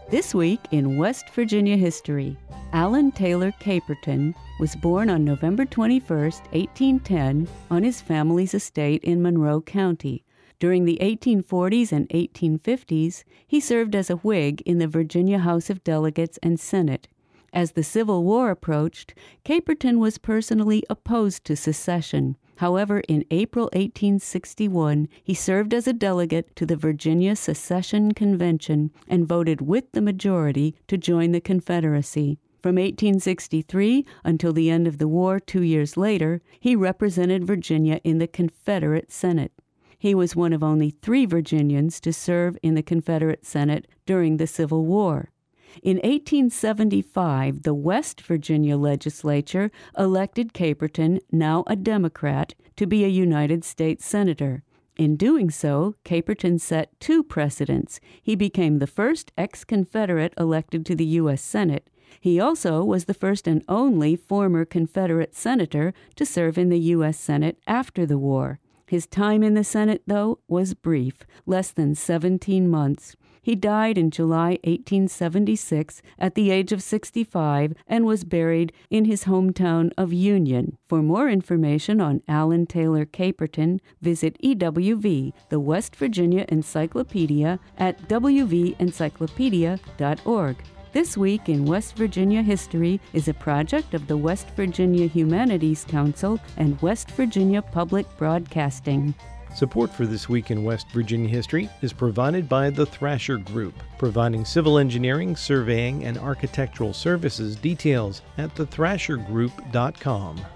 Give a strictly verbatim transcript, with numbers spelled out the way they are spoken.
This week in West Virginia history, Allen Taylor Caperton was born on November twenty-first, eighteen ten, on his family's estate in Monroe County. During the eighteen forties and eighteen fifties, he served as a Whig in the Virginia House of Delegates and Senate. As the Civil War approached, Caperton was personally opposed to secession. However, in April eighteen sixty-one, he served as a delegate to the Virginia Secession Convention and voted with the majority to join the Confederacy. From eighteen sixty-three until the end of the war two years later, he represented Virginia in the Confederate Senate. He was one of only three Virginians to serve in the Confederate Senate during the Civil War. In eighteen seventy-five, the West Virginia legislature elected Caperton, now a Democrat, to be a United States Senator. In doing so, Caperton set two precedents. He became the first ex-Confederate elected to the U S Senate. He also was the first and only former Confederate senator to serve in the U S Senate after the war. His time in the Senate, though, was brief, less than seventeen months. He died in July eighteen seventy-six at the age of sixty-five and was buried in his hometown of Union. For more information on Allen Taylor Caperton, visit E W V, the West Virginia Encyclopedia, at w v encyclopedia dot org. This Week in West Virginia History is a project of the West Virginia Humanities Council and West Virginia Public Broadcasting. Support for This Week in West Virginia History is provided by the Thrasher Group, providing civil engineering, surveying, and architectural services. Details at the thrasher group dot com.